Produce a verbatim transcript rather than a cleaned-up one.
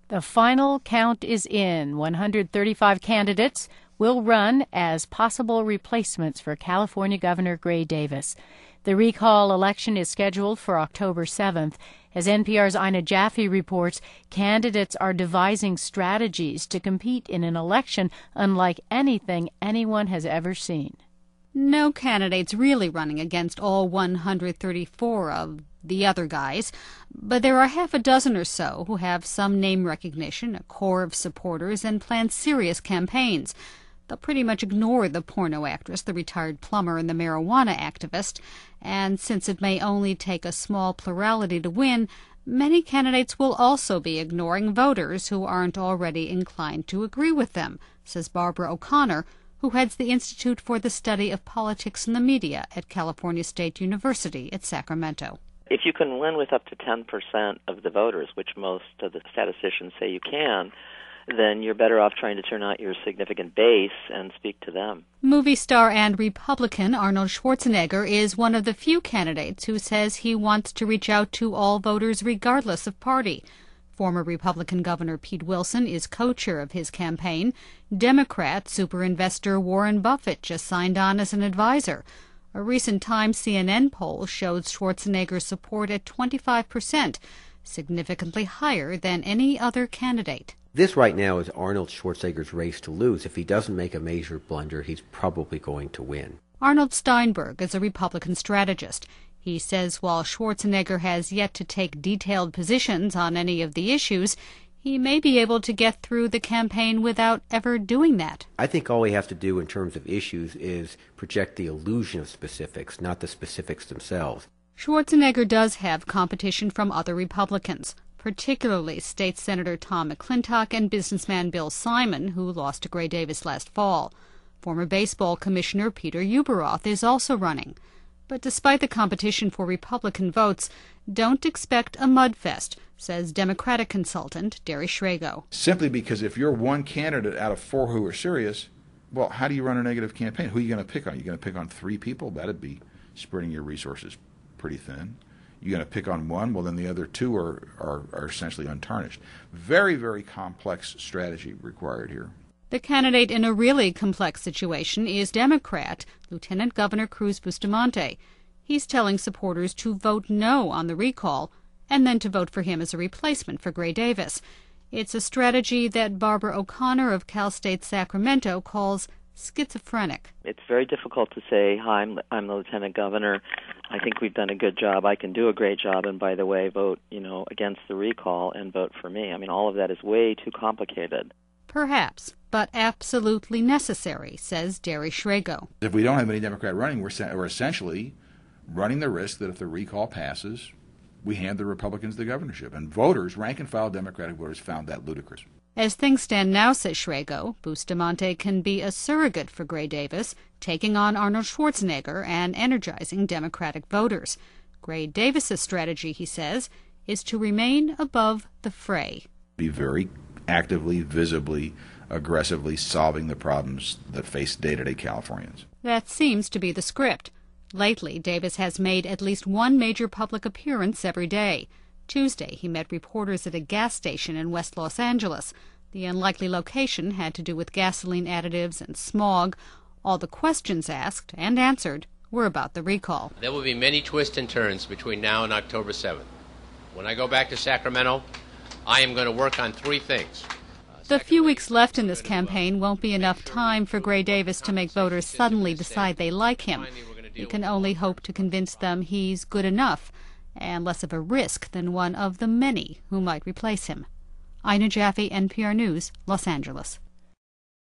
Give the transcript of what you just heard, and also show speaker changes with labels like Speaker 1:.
Speaker 1: The final count is in. one hundred thirty-five candidates will run as possible replacements for California Governor Gray Davis. The recall election is scheduled for October seventh. As N P R's Ina Jaffe reports, candidates are devising strategies to compete in an election unlike anything anyone has ever seen.
Speaker 2: No candidates really running against all one hundred thirty-four of the other guys, but there are half a dozen or so who have some name recognition, a core of supporters, and plan serious campaigns. They'll pretty much ignore the porno actress, the retired plumber, and the marijuana activist, and since it may only take a small plurality to win, many candidates will also be ignoring voters who aren't already inclined to agree with them, says Barbara O'Connor, who heads the Institute for the Study of Politics and the Media at California State University at Sacramento.
Speaker 3: If you can win with up to ten percent of the voters, which most of the statisticians say you can, then you're better off trying to turn out your significant base and speak to them.
Speaker 2: Movie star and Republican Arnold Schwarzenegger is one of the few candidates who says he wants to reach out to all voters regardless of party. Former Republican Governor Pete Wilson is co-chair of his campaign. Democrat superinvestor Warren Buffett just signed on as an advisor. A recent Time C N N poll showed Schwarzenegger's support at twenty-five percent, significantly higher than any other candidate.
Speaker 4: This right now is Arnold Schwarzenegger's race to lose. If he doesn't make a major blunder, he's probably going to win.
Speaker 2: Arnold Steinberg is a Republican strategist. He says while Schwarzenegger has yet to take detailed positions on any of the issues, he may be able to get through the campaign without ever doing that.
Speaker 4: I think all we have to do in terms of issues is project the illusion of specifics, not the specifics themselves.
Speaker 2: Schwarzenegger does have competition from other Republicans, particularly State Senator Tom McClintock and businessman Bill Simon, who lost to Gray Davis last fall. Former baseball commissioner Peter Ueberroth is also running. But despite the competition for Republican votes, don't expect a mudfest, says Democratic consultant Derry Schrago.
Speaker 5: Simply because if you're one candidate out of four who are serious, well, how do you run a negative campaign? Who are you going to pick on? You're going to pick on three people? That'd be spreading your resources pretty thin. You're going to pick on one? Well, then the other two are, are, are essentially untarnished. Very, very complex strategy required here.
Speaker 2: The candidate in a really complex situation is Democrat Lieutenant Governor Cruz Bustamante. He's telling supporters to vote no on the recall and then to vote for him as a replacement for Gray Davis. It's a strategy that Barbara O'Connor of Cal State Sacramento calls schizophrenic.
Speaker 3: It's very difficult to say, hi, I'm, I'm the Lieutenant Governor. I think we've done a good job. I can do a great job. And by the way, vote, you know, against the recall and vote for me. I mean, all of that is way too complicated.
Speaker 2: Perhaps, but absolutely necessary, says Derry Schrago.
Speaker 5: If we don't have any Democrat running, we're, we're essentially running the risk that if the recall passes, we hand the Republicans the governorship. And voters, rank-and-file Democratic voters, found that ludicrous.
Speaker 2: As things stand now, says Schrago, Bustamante can be a surrogate for Gray Davis, taking on Arnold Schwarzenegger and energizing Democratic voters. Gray Davis's strategy, he says, is to remain above the fray.
Speaker 5: Be very actively, visibly, aggressively solving the problems that face day-to-day Californians.
Speaker 2: That seems to be the script. Lately, Davis has made at least one major public appearance every day. Tuesday, he met reporters at a gas station in West Los Angeles. The unlikely location had to do with gasoline additives and smog. All the questions asked and answered were about the recall.
Speaker 6: There will be many twists and turns between now and October seventh. When I go back to Sacramento, I am going to work on three things. Uh,
Speaker 2: the few weeks left in this campaign won't be enough time for Gray Davis to make voters suddenly decide they like him. He can only hope to convince them he's good enough and less of a risk than one of the many who might replace him. Ina Jaffe, N P R News, Los Angeles.